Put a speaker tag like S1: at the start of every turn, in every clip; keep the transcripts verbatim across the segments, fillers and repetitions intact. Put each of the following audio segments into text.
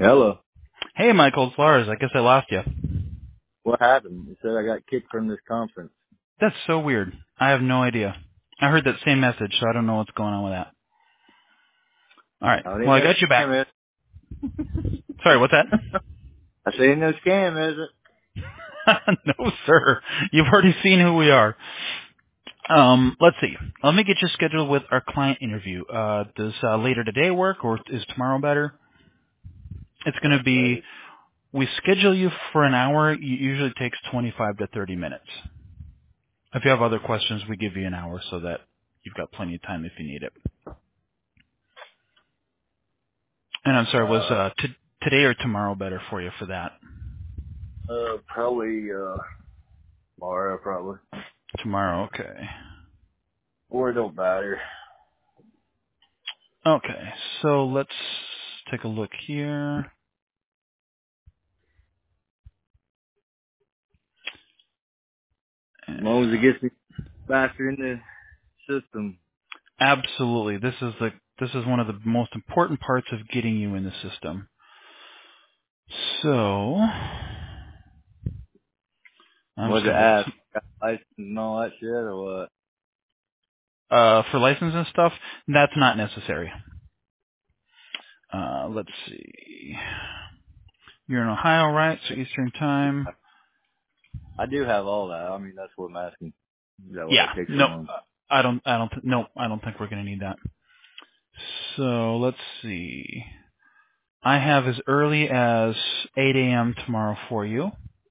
S1: Hello.
S2: Hey, Michael, it's Lars. I guess I lost you.
S1: What happened? You said I got kicked from this conference.
S2: That's so weird. I have no idea. I heard that same message, so I don't know what's going on with that. All right.
S1: I don't
S2: Well,
S1: even
S2: I
S1: know
S2: got you back.
S1: scam is.
S2: Sorry, what's that?
S1: I said, no scam, is it?
S2: No, sir. You've already seen who we are. Um, let's see. Let me get you scheduled with our client interview. Uh, does uh, later today work, or is tomorrow better? It's going to
S1: Uh,
S2: be, we schedule you for an hour. It usually takes twenty-five to thirty minutes. If you have other questions, we give you an hour so that you've got plenty of time if you need it. And I'm sorry, was
S1: uh,
S2: uh, t- today or tomorrow better for you for that?
S1: uh, probably, uh, tomorrow, probably.
S2: Tomorrow, okay.
S1: Or it don't matter.
S2: Okay, so let's take a look here.
S1: As long as it
S2: Uh,
S1: gets me faster in the system.
S2: absolutely, this is the this is one of the most important parts of getting you in the system. So, I'm
S1: What's
S2: just
S1: it
S2: gonna look
S1: ask? Got license and all that shit, or what?
S2: uh, for license and stuff. That's not necessary. Uh, let's see. You're in Ohio, right? So Eastern time.
S1: I do have all that. I mean, that's what I'm asking. Is that why
S2: Yeah.
S1: it takes so
S2: No,
S1: long?
S2: I don't. I don't. Th- no, I don't think we're gonna need that. So let's see. I have as early as eight a.m. tomorrow for you.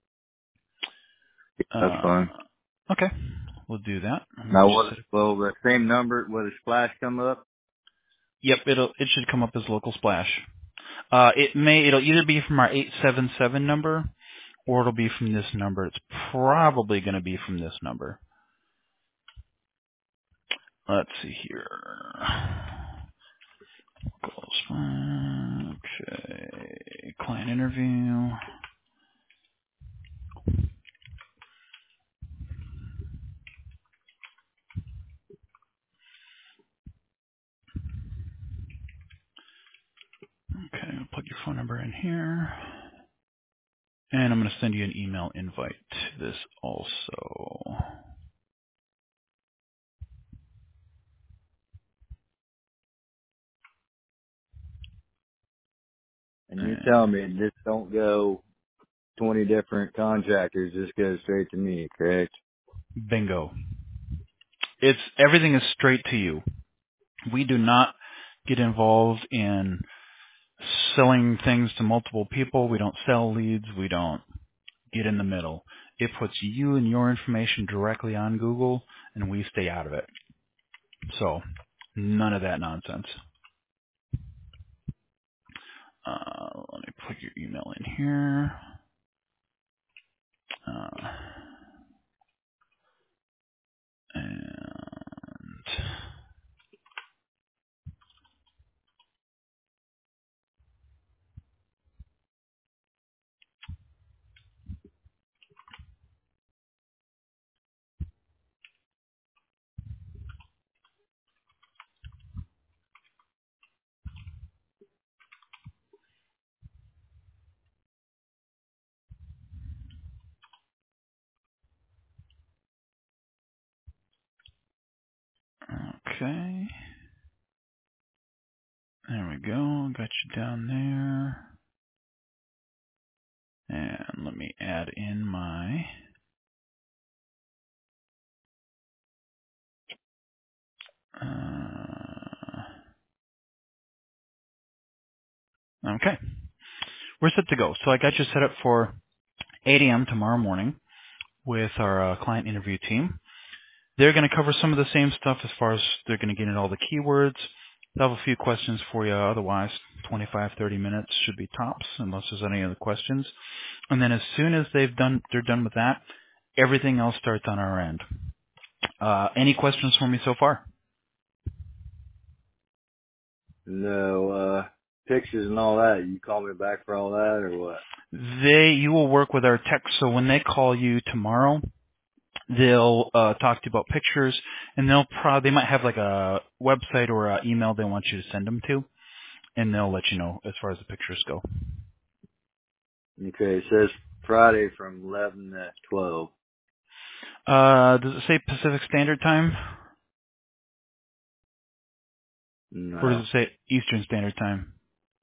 S1: That's
S2: Uh,
S1: fine.
S2: okay, we'll do that. Let me
S1: Now,
S2: just
S1: what,
S2: set it.
S1: will the same number, will the splash come up?
S2: Yep, it'll it should come up as local splash. Uh, it may it'll either be from our eight seven seven number or it'll be from this number. It's probably going to be from this number. Let's see here. Local splash. Okay, client interview. Okay, I'll plug your phone number in here. And I'm going to send you an email invite to this also.
S1: And you're
S2: And
S1: telling me just don't go twenty different contractors, just go straight to me, correct?
S2: bingo. It's everything is straight to you. We do not get involved in selling things to multiple people. We don't sell leads. We don't get in the middle. It puts you and your information directly on Google, and we stay out of it. So none of that nonsense. Uh, let me put your email in here. Uh, and okay, there we go. Got you down there. And let me add in my, uh, okay. We're set to go. So I got you set up for eight a.m. tomorrow morning with our uh, client interview team. They're going to cover some of the same stuff as far as they're going to get into all the keywords. They'll have a few questions for you. Otherwise, twenty-five, thirty minutes should be tops unless there's any other questions. And then as soon as they've done, they're done with that, everything else starts on our end. Uh, any questions for me so far?
S1: No, uh, pictures and all that. You call me back for all that or what?
S2: They, you will work with our tech, so when they call you tomorrow, they'll uh, talk to you about pictures, and they'll probably they might have like a website or an email they want you to send them to, and they'll let you know as far as the pictures go.
S1: Okay, it says Friday from eleven to twelve.
S2: Uh, does it say Pacific Standard Time? Or does
S1: No,
S2: it say Eastern Standard Time?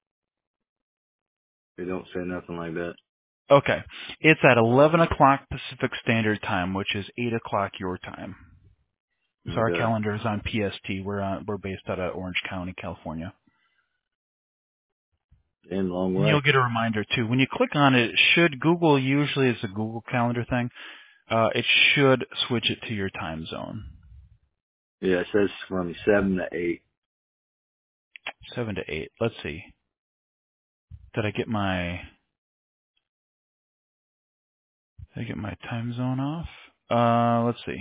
S1: they don't say nothing like that.
S2: Okay. It's at eleven o'clock Pacific Standard Time, which is eight o'clock your time. So our
S1: Okay.
S2: calendar is on P S T. We're on, we're based out of Orange County, California.
S1: In long
S2: And
S1: way.
S2: you'll get a reminder too. When you click on it, it should, Google usually is a Google Calendar thing. Uh, it should switch it to your time zone.
S1: Yeah, it says from seven to eight.
S2: Seven to eight. Let's see. Did I get my, did I get my time zone off? Uh, let's see.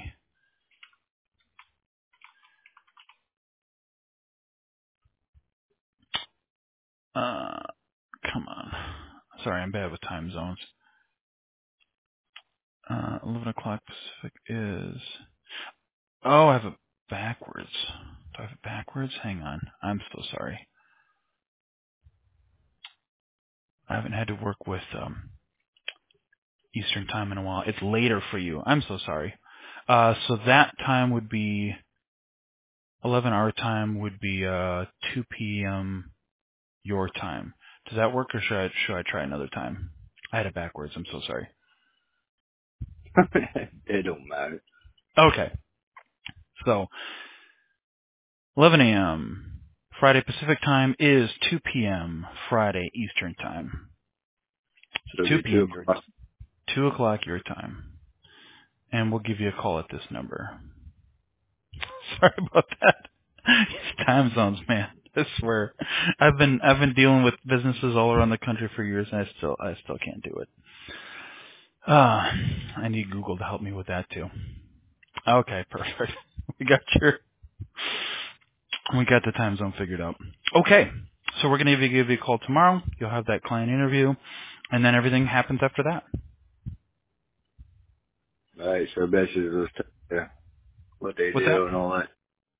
S2: Uh, come on. Sorry, I'm bad with time zones. Uh, eleven o'clock Pacific is, oh, I have it backwards. Do I have it backwards? Hang on. I'm so sorry. I haven't had to work with, um, Eastern time in a while. It's later for you. I'm so sorry. Uh, so that time would be eleven our time would be uh two p.m. your time. Does that work, or should I should I try another time? I had it backwards. I'm so sorry.
S1: It don't matter.
S2: Okay. So eleven a.m. Friday Pacific time is two p.m. Friday Eastern time.
S1: So
S2: So
S1: it'll
S2: two
S1: be two
S2: p.m. your
S1: o'clock.
S2: two o'clock your time, and we'll give you a call at this number. Sorry about that. These time zones, man. I swear, I've been I've been dealing with businesses all around the country for years, and I still I still can't do it. Ah, I need Google to help me with that too. Okay, perfect. We got your we got the time zone figured out. Okay, so we're gonna give you, give you a call tomorrow. You'll have that client interview, and then everything happens after that.
S1: All right, so I bet you just yeah, what they
S2: What's that?
S1: do and all that.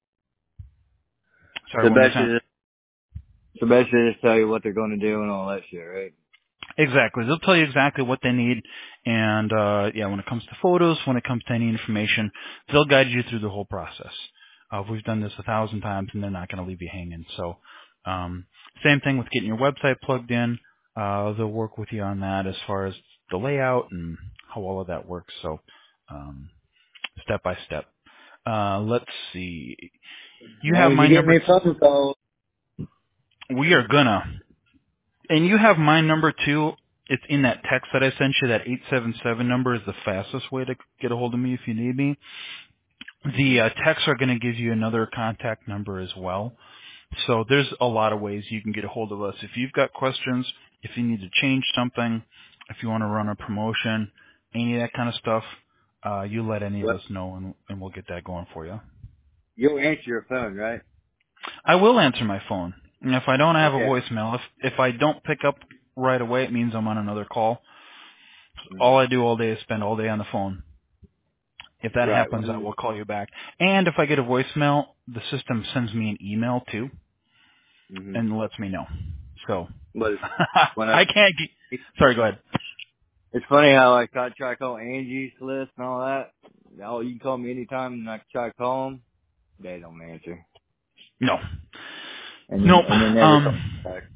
S2: Sorry,
S1: So
S2: one more
S1: bet
S2: time.
S1: you, so bet you just tell you what they're going to do and all that shit, right?
S2: Exactly. They'll tell you exactly what they need. And, uh, yeah, when it comes to photos, when it comes to any information, they'll guide you through the whole process. Uh, we've done this a thousand times and they're not going to leave you hanging. So, um, same thing with getting your website plugged in. Uh, they'll work with you on that as far as the layout and how all of that works. So, um, step by step. Uh, let's see.
S1: As
S2: You
S1: long
S2: have
S1: as
S2: my
S1: you give
S2: number.
S1: me a phone call.
S2: We are gonna. And you have my number too. It's in that text that I sent you. That eight seven seven number is the fastest way to get a hold of me if you need me. The uh, texts are going to give you another contact number as well. So there's a lot of ways you can get a hold of us. If you've got questions, if you need to change something, if you want to run a promotion, any of that kind of stuff, uh, you let any of
S1: What?
S2: us know and, and we'll get that going for you.
S1: You'll answer your phone, right?
S2: I will answer my phone. And if I don't have a
S1: Okay.
S2: voicemail, if if I don't pick up right away, it means I'm on another call.
S1: Mhm.
S2: All I do all day is spend all day on the phone. If that
S1: Right.
S2: happens,
S1: Right.
S2: I will call you back. And if I get a voicemail, the system sends me an email too
S1: Mhm.
S2: and lets me know. So
S1: But when I,
S2: I can't. Get, sorry, go ahead.
S1: it's funny how I try try to call Angie's list and all that. Oh, you can call me anytime, and I try to call them. They don't answer,
S2: No,
S1: and then
S2: nope.
S1: and they never call
S2: Um,
S1: back.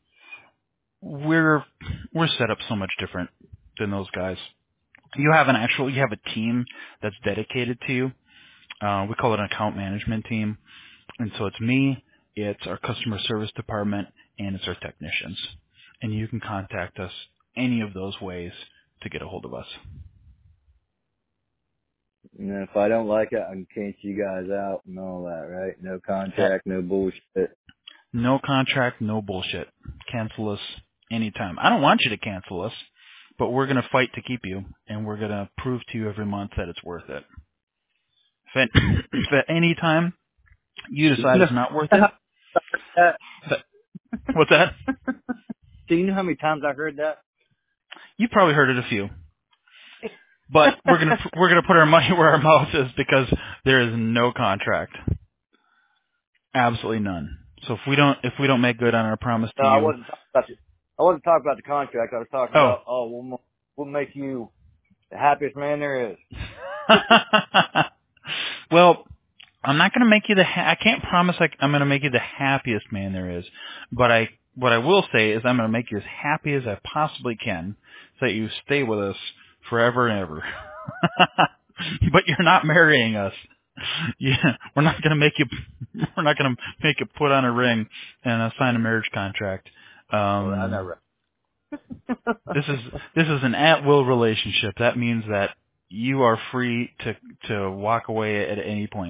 S2: we're we're set up so much different than those guys. You have an actual, you have a team that's dedicated to you. Uh, we call it an account management team. And so it's me, it's our customer service department, and it's our technicians. And you can contact us any of those ways to get a hold of us.
S1: And then if I don't like it, I can cancel you guys out and all that, right? No
S2: At
S1: contract, no bullshit.
S2: no contract, no bullshit. Cancel us anytime. I don't want you to cancel us, but we're going to fight to keep you, and we're going to prove to you every month that it's worth it. If at, if at any time you
S1: Do
S2: decide
S1: you know
S2: it's not worth
S1: how
S2: it,
S1: I heard that?
S2: what's that?
S1: Do you know how many times I heard that?
S2: You probably heard it a few. But we're gonna we're gonna put our money where our mouth is because there is no contract, absolutely none. So if we don't if we don't make good on our promise
S1: No,
S2: to
S1: I
S2: you,
S1: wasn't talking about you. I wasn't talking about the contract. I was talking
S2: Oh.
S1: about, oh, we'll, mo- we'll make you the happiest man there is.
S2: Well, I'm not going to make you the. Ha- I can't promise like I'm going to make you the happiest man there is, but I what I will say is I'm going to make you as happy as I possibly can, so that you stay with us forever and ever. But you're not marrying us. Yeah, we're not going to make you. We're not going to make you put on a ring and uh, sign a marriage contract.
S1: Well, I
S2: Um,
S1: never.
S2: this is this is an at-will relationship. That means that you are free to to walk away at any point.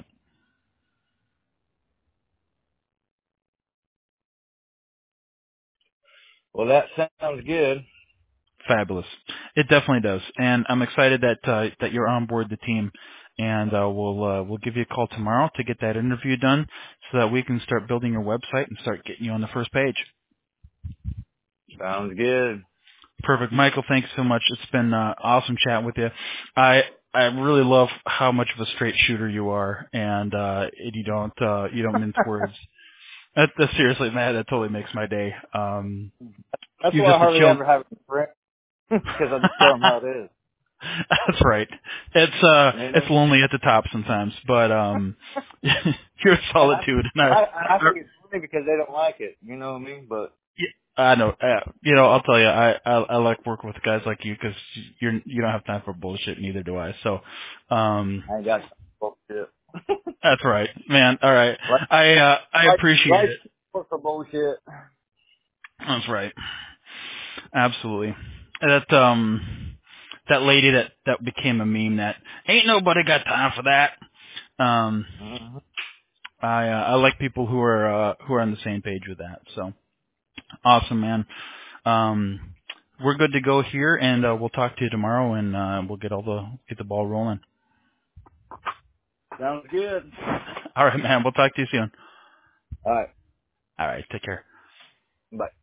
S1: Well, that sounds good.
S2: Fabulous. It definitely does, and I'm excited that uh, that you're on board the team. And uh, we'll uh, we'll give you a call tomorrow to get that interview done, so that we can start building your website and start getting you on the first page.
S1: Sounds good.
S2: Perfect, Michael. Thanks so much. It's been uh, awesome chatting with you. I I really love how much of a straight shooter you are, and uh, you don't uh, you don't mince words. That, that seriously, man, that totally makes my day. Um,
S1: That's
S2: you're
S1: why I
S2: just a
S1: hardly
S2: chill.
S1: ever have a friend, because I just tell them how it is.
S2: That's right. It's uh,
S1: You
S2: it's
S1: know?
S2: lonely at the top sometimes, but um, you're a
S1: And I,
S2: solitude, and I,
S1: I, I
S2: I,
S1: think it's funny because they don't like it. You know what I mean? But
S2: I know. Uh, you know, I'll tell you, I, I I like working with guys like you because you're you don't have time for bullshit. Neither do I. So, um,
S1: I ain't got bullshit.
S2: that's right, man. All right,
S1: Like,
S2: I uh, I
S1: like,
S2: appreciate
S1: like
S2: it.
S1: for bullshit.
S2: That's right. Absolutely. That um, that lady that that became a meme. That ain't nobody got time for that. Um,
S1: Mm-hmm.
S2: I uh, I like people who are uh, who are on the same page with that. So awesome, man. Um, we're good to go here, and uh, we'll talk to you tomorrow, and uh, we'll get all the get the ball rolling.
S1: Sounds good.
S2: All right, man. We'll talk to you soon.
S1: All right.
S2: All right. Take care.
S1: Bye.